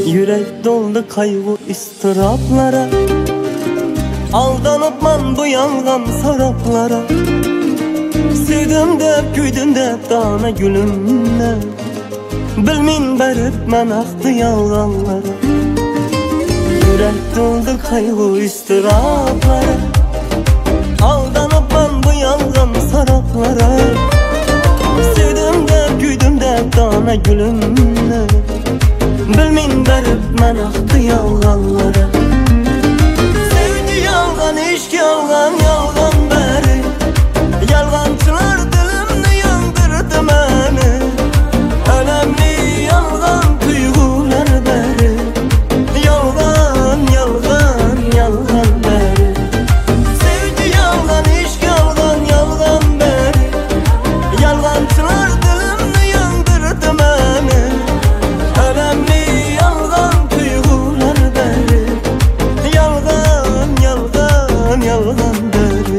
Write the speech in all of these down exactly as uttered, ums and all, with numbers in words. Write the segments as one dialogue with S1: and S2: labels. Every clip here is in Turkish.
S1: Yürek doldu kaygı istiraplara, aldanıpman bu yalgan saraplara. Sevdim dep, güydüm dep dana gülümle, bilmin berip men aktı yalganlara. Yürek doldu kaygı istiraplara, aldanıpman bu yalgan saraplara. Sevdim dep, güydüm dep dana gülümle, bilmin berip men aktı yalganlara. Sevgi yalgan, işk yalgan, yalgan beri. Yalgancılar dilimni yandırdı meni. Önemli yalgan duygular beri. Yalgan, yalgan, yalgan beri. Sevgi yalgan, işk yalgan, yalgan beri. Yalgancılar dilimni yandırdı meni. Önemli yalgan duygular beri. Yalgan, yalgan, yalgan beri.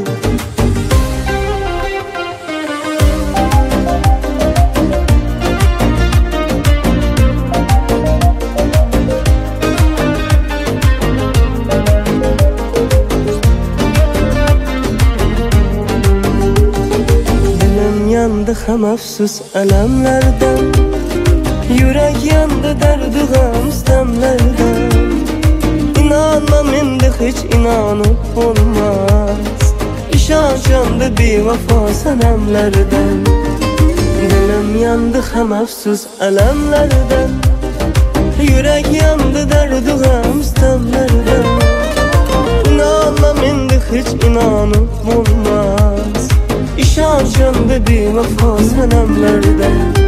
S1: Dilim yandı hem afsus elemlerden, yürek yandı derdi gam istemlerden. İnanmam indi hiç inanıp olmaz, İşanç yandı bir vefa senemlerden. Dilim yandı hem afsus elemlerden, yürek yandı derdi gam istemlerden. İnanmam indi hiç inanıp olmaz, İşanç yandı bir vefa senemlerden.